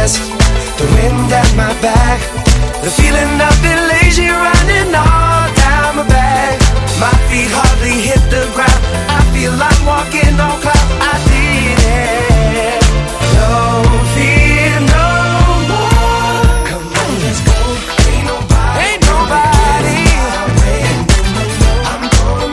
chest, the wind at my back, the feeling of being lazy running all down my back. My feet hardly hit the ground, I feel I'm walking on clouds.